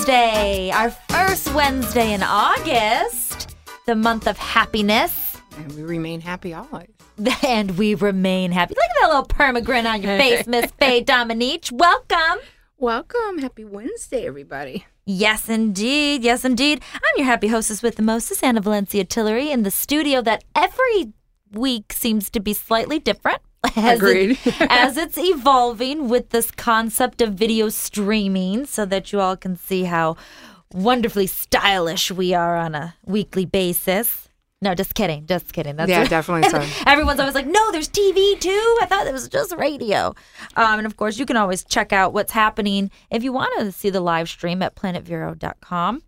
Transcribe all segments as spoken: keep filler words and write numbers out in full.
Wednesday, our first Wednesday in August, the month of happiness. And we remain happy always. And we remain happy. Look at that little perma-grin on your face, Miss Faye Dominique. Welcome. Welcome. Happy Wednesday, everybody. Yes, indeed. Yes, indeed. I'm your happy hostess with the mostest, Anna Valencia Tillery, in the studio that every week seems to be slightly different. As Agreed. It, as it's evolving with this concept of video streaming so that you all can see how wonderfully stylish we are on a weekly basis. No, just kidding. Just kidding. That's yeah, what, definitely so. Everyone's always like, no, there's T V too. I thought it was just radio. Um, and of course, you can always check out what's happening if you want to see the live stream at planet vero dot com.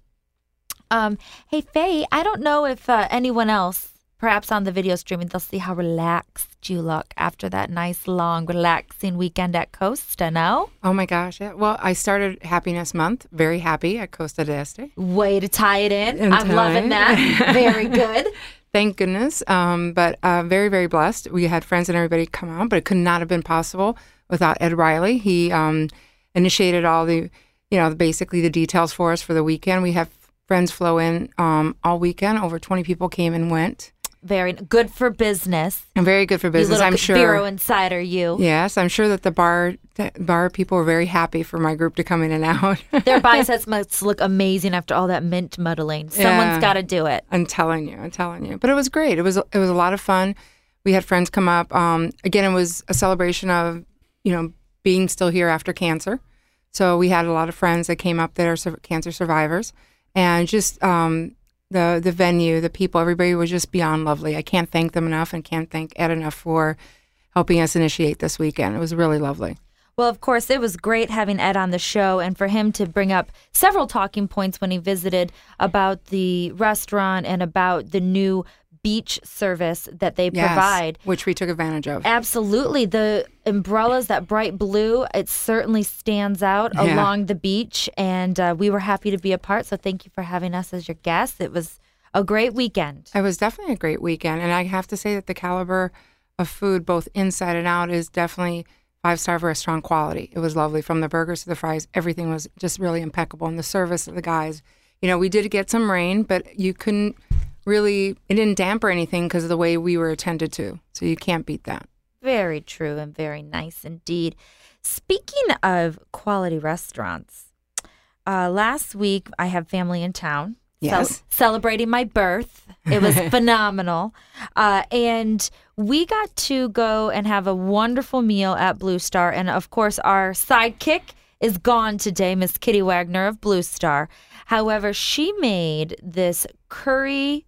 Um, hey, Faye, I don't know if uh, anyone else, perhaps on the video streaming, they'll see how relaxed you look after that nice, long, relaxing weekend at Costa, no? Oh, my gosh. Yeah. Well, I started Happiness Month. Very happy at Costa d'Este. Way to tie it in. In I'm time. loving that. Very good. Thank goodness. Um, but uh, very, very blessed. We had friends and everybody come out, but it could not have been possible without Ed Riley. He um, initiated all the, you know, basically the details for us for the weekend. We have friends flow in um, all weekend. Over twenty people came and went. Very good for business. And very good for business, you I'm little sure. Vero insider, you. Yes, I'm sure that the bar the bar people were very happy for my group to come in and out. Their biceps must look amazing after all that mint muddling. Someone's Yeah. got to do it. I'm telling you, I'm telling you. But it was great. It was it was a lot of fun. We had friends come up. Um, again, it was a celebration of, you know, being still here after cancer. So we had a lot of friends that came up that are sur- cancer survivors, and just um, the the venue, the people, everybody was just beyond lovely. I can't thank them enough, and can't thank Ed enough for helping us initiate this weekend. It was really lovely. Well, of course, it was great having Ed on the show and for him to bring up several talking points when he visited about the restaurant and about the new beach service that they Yes, provide. which we took advantage of. Absolutely. The umbrellas, that bright blue, it certainly stands out Yeah. along the beach. And uh, we were happy to be a part. So thank you for having us as your guest. It was a great weekend. It was definitely a great weekend. And I have to say that the caliber of food, both inside and out, is definitely five-star restaurant quality. It was lovely. From the burgers to the fries, everything was just really impeccable. And the service of the guys, you know, we did get some rain, but you couldn't really, it didn't damper anything because of the way we were attended to. So you can't beat that. Very true and very nice indeed. Speaking of quality restaurants, uh, last week I have family in town. Yes. cel- celebrating my birth. It was phenomenal. Uh, and we got to go and have a wonderful meal at Blue Star. And of course, our sidekick is gone today, Miss Kitty Wagner of Blue Star. However, she made this curry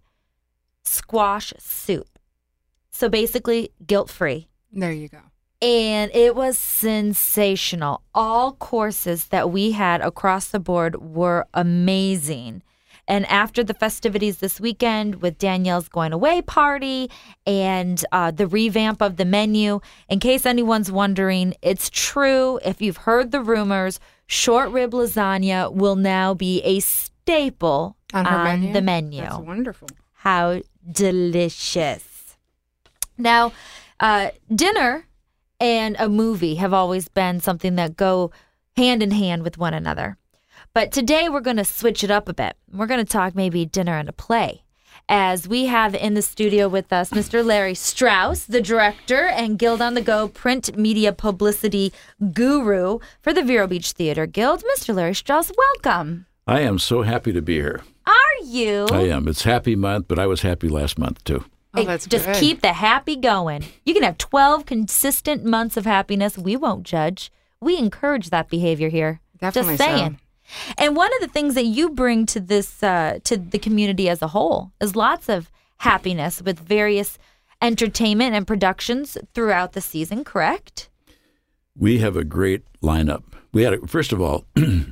squash soup. So basically, guilt-free. There you go. And it was sensational. All courses that we had across the board were amazing. And after the festivities this weekend with Danielle's going away party and uh, the revamp of the menu, in case anyone's wondering, it's true. If you've heard the rumors, short rib lasagna will now be a staple On her on menu? the menu. That's wonderful. How delicious. Now, uh, dinner and a movie have always been something that go hand in hand with one another. But today we're going to switch it up a bit. We're going to talk maybe dinner and a play. As we have in the studio with us Mister Larry Strauss, the director and Guild on the Go print media publicity guru for the Vero Beach Theater Guild. Mister Larry Strauss, welcome. I am so happy to be here. Are you? I am. It's happy month, but I was happy last month too. Oh, Hey, that's just good. keep the happy going. You can have twelve consistent months of happiness. We won't judge. We encourage that behavior here. Definitely just saying. so. And one of the things that you bring to this, uh, to the community as a whole, is lots of happiness with various entertainment and productions throughout the season. Correct? We have a great lineup. We had, a, first of all,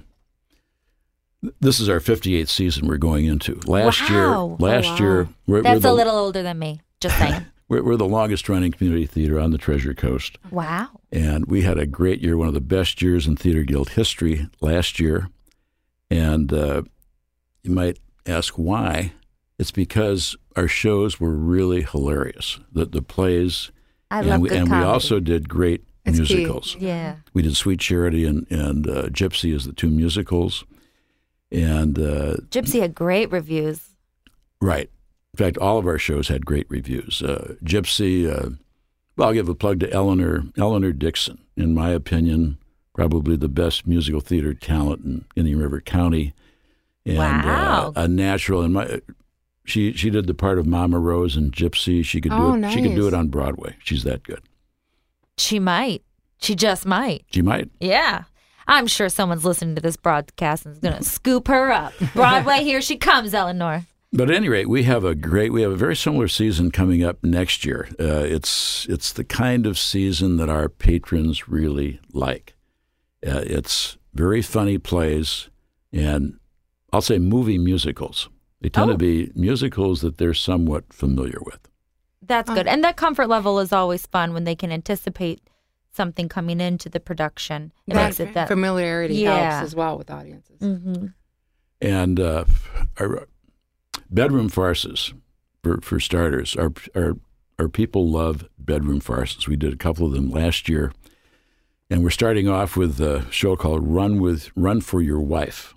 this is our fifty-eighth season we're going into. Last Wow. year, Oh, last wow. year, we're, That's we're the, a little older than me. Just saying. We're, we're the longest running community theater on the Treasure Coast. Wow. And we had a great year, one of the best years in Theater Guild history last year. And uh, you might ask why. It's because our shows were really hilarious. The, the plays, I and love we, good and comedy. we also did great It's key. musicals. Yeah. We did Sweet Charity and, and uh, Gypsy as the two musicals. And uh, Gypsy had great reviews. right. In fact, all of our shows had great reviews. Uh, Gypsy, uh, well, I'll give a plug to Eleanor, Eleanor Dixon. In my opinion, probably the best musical theater talent in Indian River County. And Wow. uh, a natural. And my, she she did the part of Mama Rose in Gypsy. She could do Oh, it. She could do nice. it on Broadway. She's that good. She might. She just might. She might. Yeah. I'm sure someone's listening to this broadcast and is going to scoop her up. Broadway, here she comes, Eleanor. But at any rate, we have a great, we have a very similar season coming up next year. Uh, it's it's the kind of season that our patrons really like. Uh, it's very funny plays, and I'll say movie musicals. They tend Oh. to be musicals that they're somewhat familiar with. That's good. And that comfort level is always fun when they can anticipate something coming into the production. It That makes it that. familiarity Yeah. helps as well with audiences. hmm And uh, our bedroom farces, for, for starters, our, our our people love bedroom farces. We did a couple of them last year, and we're starting off with a show called Run with Run for Your Wife.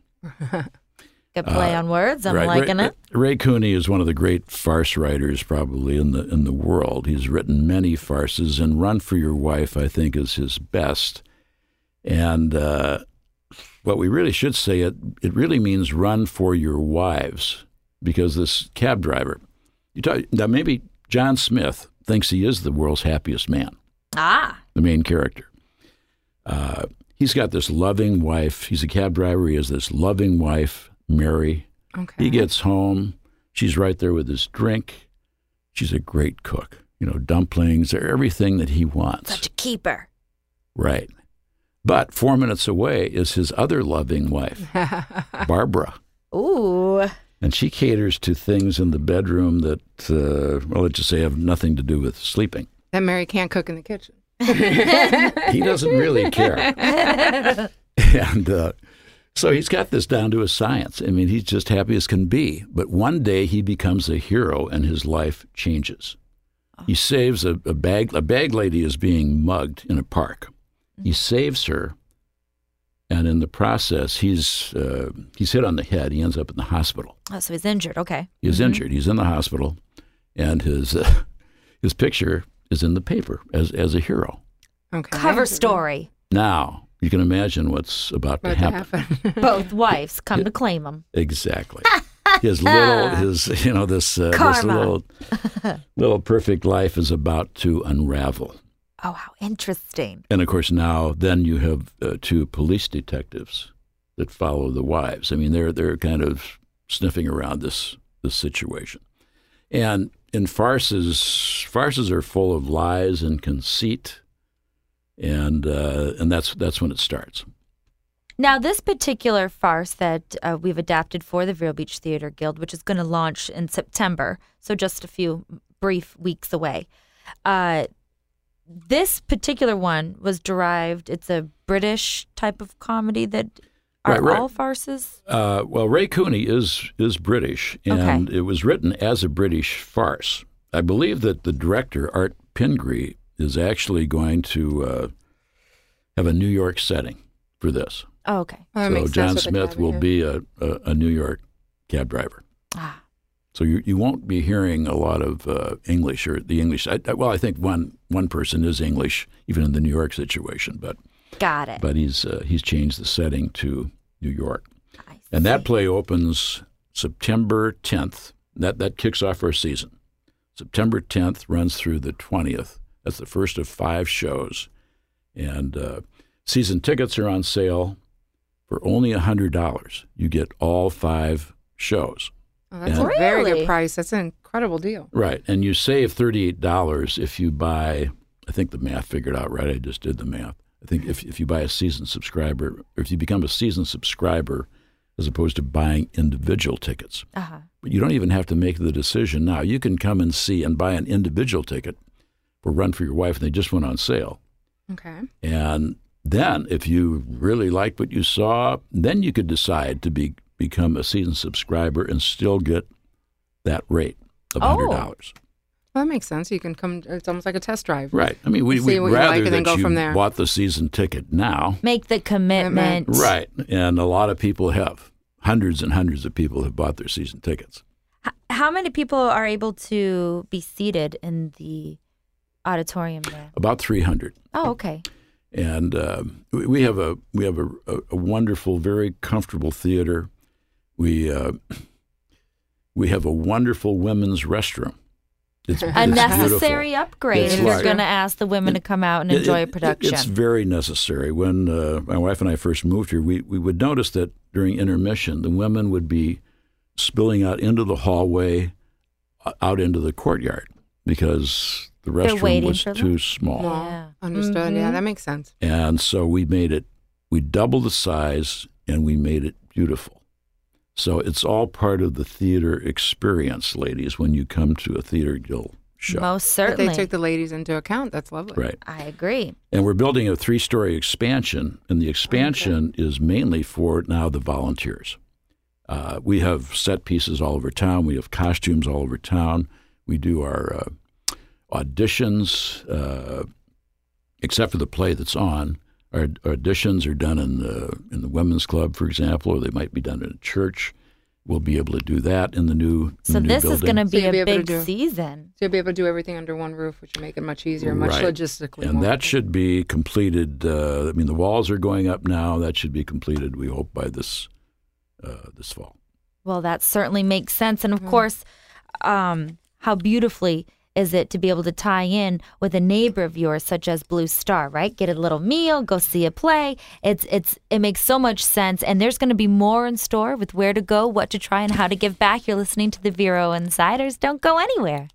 Good play Uh, on words. I'm Right. liking Ray, it. Ray Cooney is one of the great farce writers probably in the in the world. He's written many farces, and Run for Your Wife, I think, is his best. And uh, what we really should say, it it really means run for your wives, because this cab driver, you talk, now maybe John Smith thinks he is the world's happiest man, Ah. the main character. Uh, he's got this loving wife. He's a cab driver. He has this loving wife, Mary. Okay. He gets home. She's right there with his drink. She's a great cook. You know, dumplings, they're everything that he wants. Such a keeper. Right. But four minutes away is his other loving wife, Barbara. Ooh. And she caters to things in the bedroom that, uh, well, let's just say have nothing to do with sleeping. That Mary can't cook in the kitchen. He doesn't really care. And uh, so he's got this down to a science. I mean, he's just happy as can be. But one day he becomes a hero and his life changes. He saves a, a bag. A bag lady is being mugged in a park. He saves her, and in the process, he's uh, he's hit on the head. He ends up in the hospital. Oh, so he's injured. Okay. He's injured. He's in the hospital, and his uh, his picture is in the paper as as a hero. Okay. Cover story. Now you can imagine what's about to About to happen. happen. Both wives come to claim him. Exactly. His little his you know this uh, this Karma. little little perfect life is about to unravel. Oh, how interesting. And of course, now then you have uh, two police detectives that follow the wives. I mean, they're they're kind of sniffing around this this situation. And in farces, farces are full of lies and conceit, and uh, and that's that's when it starts. Now, this particular farce that uh, we've adapted for the Vero Beach Theater Guild, which is going to launch in September, so just a few brief weeks away. Uh, this particular one was derived, it's a British type of comedy that are Right, right. all farces? Uh, well, Ray Cooney is is British, and it was written as a British farce. I believe that the director, Art Pingree, is actually going to uh, have a New York setting for this. Oh, okay. Well, that So makes sense John with the Smith cabin, will yeah. be a, a, a New York cab driver. Ah, So you you won't be hearing a lot of uh, English or the English. I, I- well, I think one one person is English, even in the New York situation, but got it. but he's uh, he's changed the setting to New York, I and that see. play opens September tenth. That that kicks off our season. September tenth runs through the twentieth. That's the first of five shows, and uh, season tickets are on sale for only a hundred dollars. You get all five shows. Oh, that's And- a very Really? good price. That's an incredible deal. Right, and you save thirty-eight dollars if you buy, I think the math figured out right, I just did the math. I think if if you buy a season subscriber, or if you become a season subscriber, as opposed to buying individual tickets. Uh-huh. But you don't even have to make the decision now. You can come and see and buy an individual ticket for Run for Your Wife, and they just went on sale. Okay. And then if you really liked what you saw, then you could decide to be become a season subscriber and still get that rate of one hundred dollars. Well, that makes sense. You can come. It's almost like a test drive. Right. I mean, we, See we'd what you rather like and then that go you from there. bought the season ticket now. Make the commitment. Right. And a lot of people have. hundreds and hundreds of people have bought their season tickets. How many people are able to be seated in the auditorium there? About three hundred. Oh, okay. And uh, we have a we have a, a wonderful, very comfortable theater. We uh, we have a wonderful women's restroom. It's, a it's necessary beautiful. upgrade It's if like, you're going to ask the women to come out and enjoy it, a production. It, it's very necessary. When uh, my wife and I first moved here, we, we would notice that during intermission, the women would be spilling out into the hallway, out into the courtyard, because the restroom was too small. Yeah. Understood. Mm-hmm. Yeah, that makes sense. And so we made it, we doubled the size, and we made it beautiful. So it's all part of the theater experience, ladies, when you come to a Theater Guild show. Most But certainly. they took the ladies into account. That's lovely. Right. I agree. And we're building a three-story expansion, and the expansion okay. is mainly for now the volunteers. Uh, we have set pieces all over town. We have costumes all over town. We do our uh, auditions, uh, except for the play that's on. Our auditions are done in the in the women's club, for example, or they might be done in a church. We'll be able to do that in the new in So the new this building. is going to be So you'll a be able to big do- season. So you'll be able to do everything under one roof, which will make it much easier, much Right. logistically. And more. that should be completed. Uh, I mean, the walls are going up now. That should be completed, we hope, by this uh, this fall. Well, that certainly makes sense. And of Mhm. course, um, how beautifully is it to be able to tie in with a neighbor of yours, such as Blue Star, right? Get a little meal, go see a play. It's it's it makes so much sense. And there's going to be more in store with where to go, what to try, and how to give back. You're listening to the Vero Insiders. Don't go anywhere.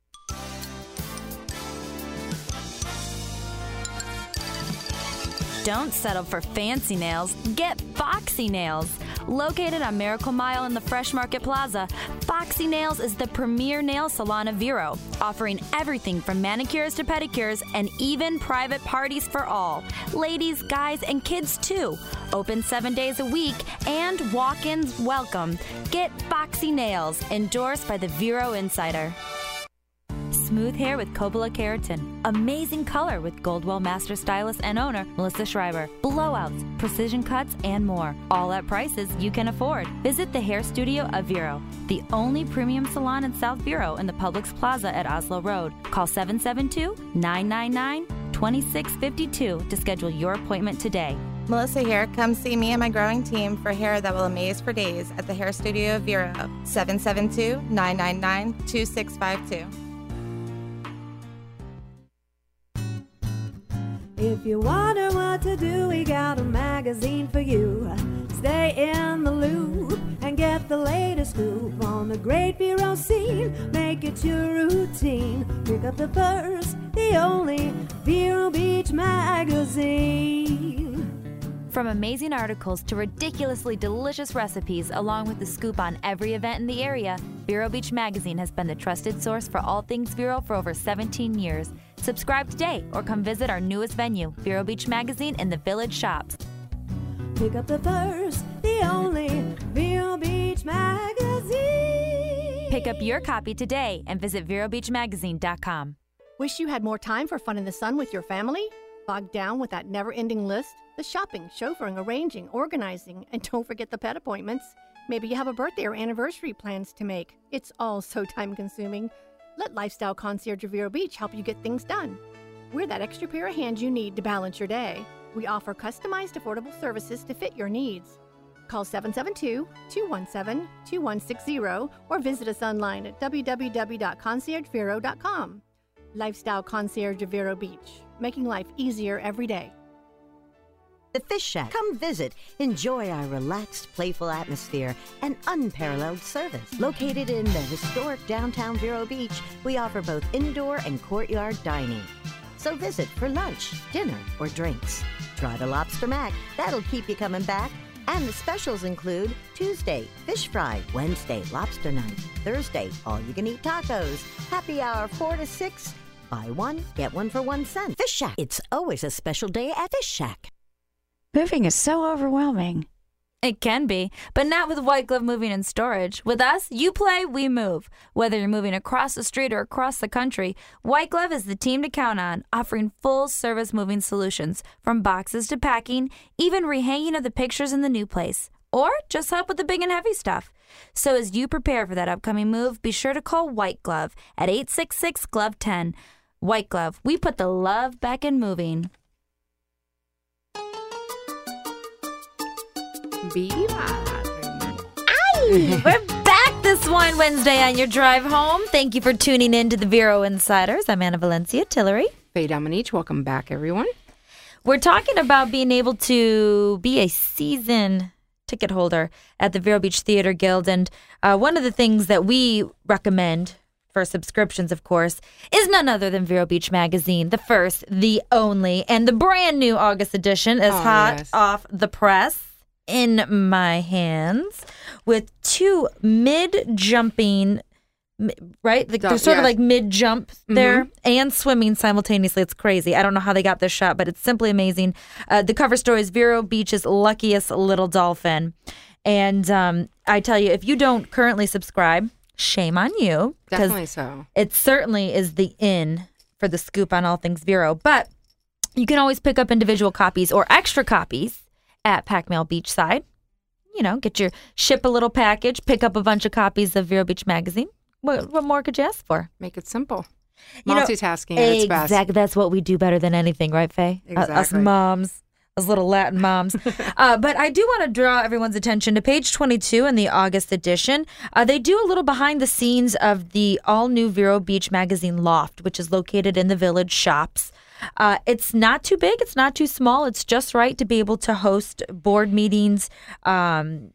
Don't settle for fancy nails. Get Foxy Nails. Located on Miracle Mile in the Fresh Market Plaza, Foxy Nails is the premier nail salon of Vero, offering everything from manicures to pedicures and even private parties for all. Ladies, guys, and kids too. Open seven days a week and walk-ins welcome. Get Foxy Nails, endorsed by the Vero Insider. Smooth hair with Coppola Keratin. Amazing color with Goldwell Master Stylist and owner Melissa Schreiber. Blowouts, precision cuts, and more. All at prices you can afford. Visit the hair studio of Vero, the only premium salon in South Vero in the Publix Plaza at Oslo Road. Call seven seven two, nine nine nine, two six five two to schedule your appointment today. Melissa here. Come see me and my growing team for hair that will amaze for days at the hair studio of Vero. seven seven two, nine nine nine, two six five two. If you wonder what to do, we got a magazine for you. Stay in the loop and get the latest scoop on the great Vero scene. Make it your routine. Pick up the first, the only Vero Beach magazine. From amazing articles to ridiculously delicious recipes, along with the scoop on every event in the area, Vero Beach Magazine has been the trusted source for all things Vero for over seventeen years. Subscribe today or come visit our newest venue, Vero Beach Magazine in the Village Shops. Pick up the first, the only Vero Beach magazine. Pick up your copy today and visit vero beach magazine dot com. Wish you had more time for fun in the sun with your family? Bogged down with that never-ending list? The shopping, chauffeuring, arranging, organizing, and don't forget the pet appointments. Maybe you have a birthday or anniversary plans to make. It's all so time-consuming. Let Lifestyle Concierge of Vero Beach help you get things done. We're that extra pair of hands you need to balance your day. We offer customized, affordable services to fit your needs. Call seven seven two, two one seven, two one six zero or visit us online at w w w dot concierge vero dot com. Lifestyle Concierge of Vero Beach, making life easier every day. The Fish Shack. Come visit. Enjoy our relaxed, playful atmosphere and unparalleled service. Located in the historic downtown Vero Beach, we offer both indoor and courtyard dining. So visit for lunch, dinner, or drinks. Try the lobster mac. That'll keep you coming back. And the specials include Tuesday, fish fry, Wednesday, lobster night, Thursday, all-you-can-eat tacos, happy hour four to six, buy one, get one for one cent. Fish Shack. It's always a special day at Fish Shack. Moving is so overwhelming. It can be, but not with White Glove Moving and Storage. With us, you play, we move. Whether you're moving across the street or across the country, White Glove is the team to count on, offering full-service moving solutions, from boxes to packing, even rehanging of the pictures in the new place. or just help with the big and heavy stuff. So as you prepare for that upcoming move, be sure to call White Glove at eight six six, glove one zero. White Glove, we put the love back in moving. We're back this wine Wednesday on your drive home. Thank you for tuning in to the Vero Insiders. I'm Anna Valencia. Tillery. Faye Dominique, welcome back, everyone. We're talking about being able to be a season ticket holder at the Vero Beach Theater Guild. And uh, one of the things that we recommend for subscriptions, of course, is none other than Vero Beach Magazine, the first, the only, and the brand new August edition is Oh, hot yes. off the press in my hands with two mid-jumping, mi- right? Like, Dump, they're sort of yes. like mid-jump there and swimming simultaneously. It's crazy. I don't know how they got this shot, but it's simply amazing. Uh, the cover story is Vero Beach's luckiest little dolphin. And um, I tell you, if you don't currently subscribe, shame on you. 'cause Definitely so. It certainly is the in for the scoop on all things Vero. But you can always pick up individual copies or extra copies at Pac Mail Beachside. You know, get your ship a little package, pick up a bunch of copies of Vero Beach Magazine. What, what more could you ask for? Make it simple. You know, Multitasking at its best. Exactly. That's what we do better than anything, right, Faye? Uh, Us Exactly. moms. Us little Latin moms. uh, but I do want to draw everyone's attention to page twenty-two in the August edition. Uh, they do a little behind the scenes of the all-new Vero Beach Magazine Loft, which is located in the Village Shops. Uh, it's not too big. It's not too small. It's just right to be able to host board meetings. Um,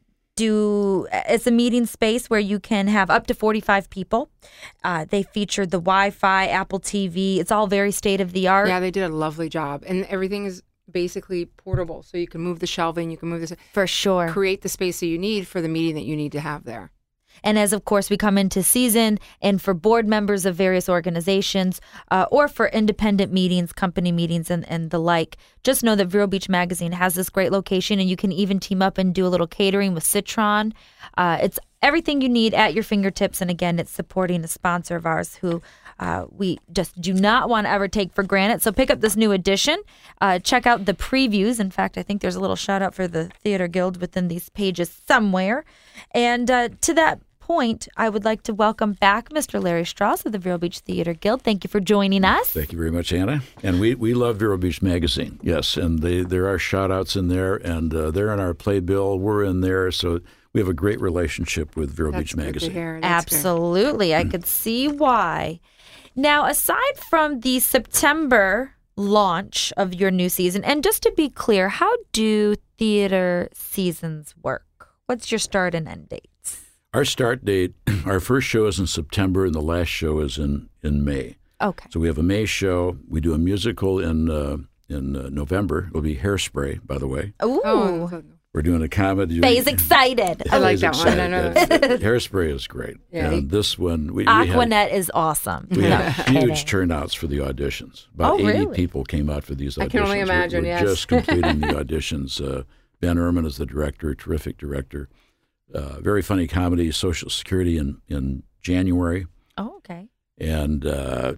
do It's a meeting space where you can have up to forty-five people. Uh, they featured the Wi-Fi, Apple T V. It's all very state-of-the-art. Yeah, they did a lovely job. And everything is basically portable. So you can move the shelving, you can move this, For sure. create the space that you need for the meeting that you need to have there. And as, of course, we come into season and for board members of various organizations uh, or for independent meetings, company meetings and, and the like, just know that Vero Beach Magazine has this great location and you can even team up and do a little catering with Citron. Uh, it's everything you need at your fingertips. And again, it's supporting a sponsor of ours who uh, we just do not want to ever take for granted. So pick up this new edition. Uh, check out the previews. In fact, I think there's a little shout out for the Theater Guild within these pages somewhere. And uh, to that point, I would like to welcome back Mister Larry Strauss of the Vero Beach Theater Guild. Thank you for joining us. Thank you very much, Anna. And we, we love Vero Beach Magazine, yes. And they, there are shout-outs in there, and uh, they're in our playbill. We're in there, so we have a great relationship with Vero That's Beach good to Magazine. hear. That's good. Absolutely. I could see why. Now, aside from the September launch of your new season, and just to be clear, how do theater seasons work? What's your start and end dates? Our start date, our first show is in September, and the last show is in, in May. Okay. So we have a May show. We do a musical in uh, in uh, November. It'll be Hairspray, by the way. Ooh. Oh, We're doing a comedy. Faye's excited. I like Faye's that one. excited. I know That's- Hairspray is great. Yeah. And this one, we, we had, Aquanet is awesome. we No had kidding. huge turnouts for the auditions. About Oh, eighty really? people came out for these auditions. I can only We're- imagine, We're yes. just completing the auditions. Uh, Ben Ehrman is the director, terrific director. Uh, very funny comedy, Social Security in, in January. Oh, okay. And uh,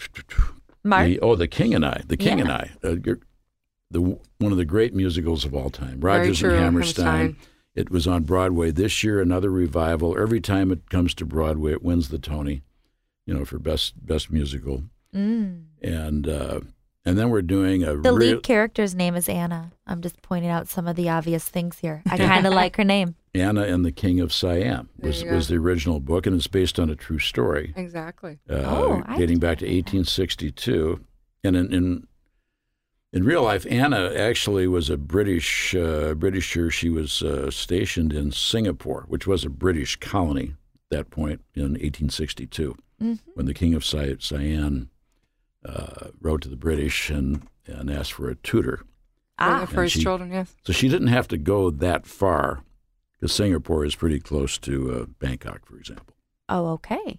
Mark? the, oh, The King and I. The King Yeah. and I. Uh, you're, the one of the great musicals of all time. Rogers true, and Hammerstein. Hammerstein. It was on Broadway this year. Another revival. Every time it comes to Broadway, it wins the Tony. You know, for best best musical. Mm. And uh, and then we're doing a The real lead character's name is Anna. I'm just pointing out some of the obvious things here. I kind of like her name. Anna and the King of Siam was There you was go. the original book, and it's based on a true story. Exactly. Uh, Oh, I dating didn't back to know that. eighteen sixty-two. And in, in in real life, Anna actually was a British uh, Britisher. She was uh, stationed in Singapore, which was a British colony at that point in eighteen sixty-two, Mm-hmm. when the King of Si- Siam uh, wrote to the British and, and asked for a tutor. Ah, For his she- children, yes. So she didn't have to go that far, because Singapore is pretty close to uh, Bangkok, for example. oh, okay.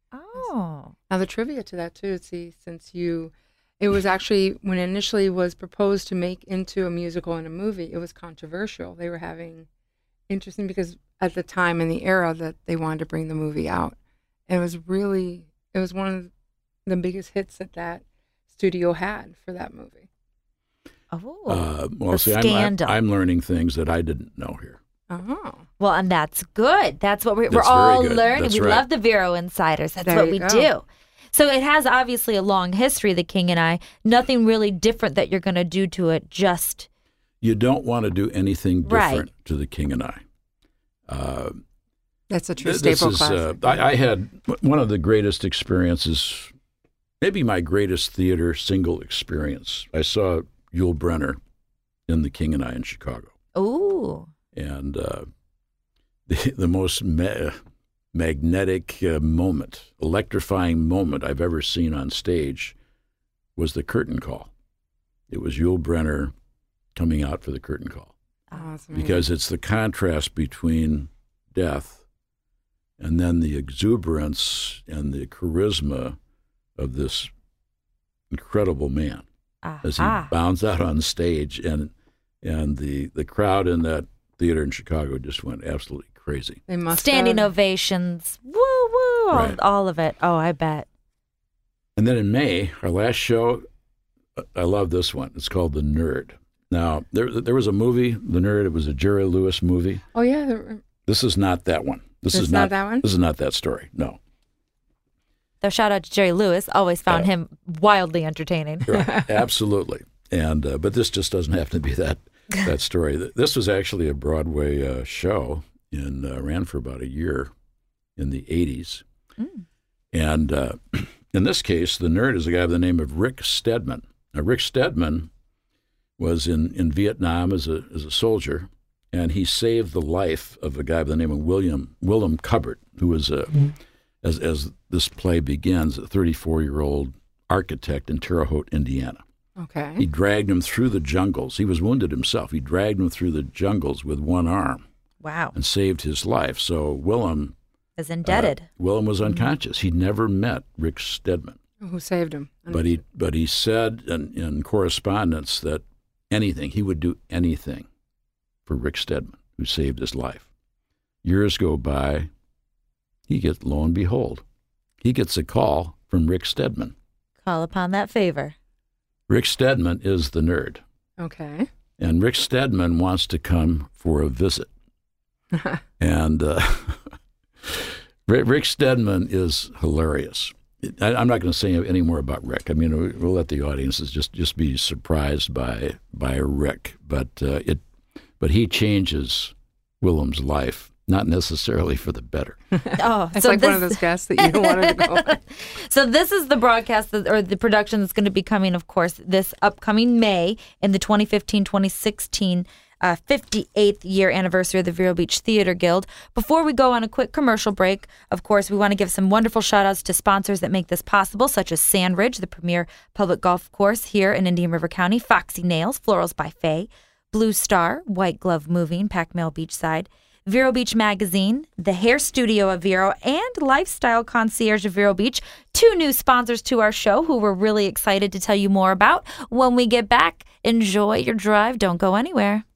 Oh. Now the trivia to that too, see, since you, it was actually when it initially was proposed to make into a musical and a movie, it was controversial. They were having interesting because at the time in the era that they wanted to bring the movie out, and it was really, it was one of the biggest hits that that studio had for that movie. Oh. Uh, well, The see, I'm, I'm, scandal. I'm learning things that I didn't know here. Oh. Well, and that's good. That's what we're, we're That's very all good. learning. That's we right. love the Vero Insiders. That's There what you we go. do. So it has obviously a long history, the King and I. Nothing really different that you're going to do to it, just You don't want to do anything Right. different to the King and I. Uh, That's a true th- this staple is, uh, classic. I, I had one of the greatest experiences, maybe my greatest theater single experience. I saw Yul Brynner in The King and I in Chicago. ooh. And uh, the, the most ma- magnetic uh, moment, electrifying moment I've ever seen on stage was the curtain call. It was Yul Brynner coming out for the curtain call. Oh, that's amazing. Because it's the contrast between death and then the exuberance and the charisma of this incredible man as he Aha. bounds out on stage, and and the, the crowd in that theater in Chicago just went absolutely crazy. They must Standing have. ovations. Woo, woo. All, Right. all of it. Oh, I bet. And then in May, our last show, I love this one. It's called The Nerd. Now, there there was a movie, The Nerd. It was a Jerry Lewis movie. Oh, yeah. the- This is not that one. This It's is not not that one? This is not that story. No. So shout out to Jerry Lewis. Always found Uh, him wildly entertaining. Right. Absolutely. And uh, but this just doesn't happen to be that that story. This was actually a Broadway uh, show and uh, ran for about a year in the eighties. Mm. And uh, in this case, the nerd is a guy by the name of Rick Steadman. Now, Rick Steadman was in, in Vietnam as a as a soldier, and he saved the life of a guy by the name of William Willem Cubbert, who was a as as this play begins, a thirty-four-year-old architect in Terre Haute, Indiana. Okay. He dragged him through the jungles. He was wounded himself. He dragged him through the jungles with one arm Wow. and saved his life. So Willem Is indebted. uh, Willem was unconscious. He'd never met Rick Steadman, Who saved him? but he but he said in, in correspondence that anything he would do anything for Rick Steadman, who saved his life. Years go by. He gets, lo and behold, he gets a call from Rick Steadman. Call upon that favor. Rick Steadman is the nerd, Okay. and Rick Steadman wants to come for a visit. And uh, Rick Rick Steadman is hilarious. I, I'm not going to say any more about Rick. I mean, we- we'll let the audiences just, just be surprised by by Rick. But uh, it, but he changes Willem's life, not necessarily for the better. Oh, It's so like this, one of those guests that you don't want to go on. So this is the broadcast that, or the production that's going to be coming, of course, this upcoming May in the twenty fifteen twenty sixteen uh, fifty-eighth year anniversary of the Vero Beach Theater Guild. Before we go on a quick commercial break, of course, we want to give some wonderful shout outs to sponsors that make this possible, such as Sandridge, the premier public golf course here in Indian River County, Foxy Nails, Florals by Faye, Blue Star, White Glove Moving, Pac Mail Beachside, Vero Beach Magazine, the Hair Studio of Vero, and Lifestyle Concierge of Vero Beach, two new sponsors to our show who we're really excited to tell you more about when we get back. Enjoy your drive. Don't go anywhere.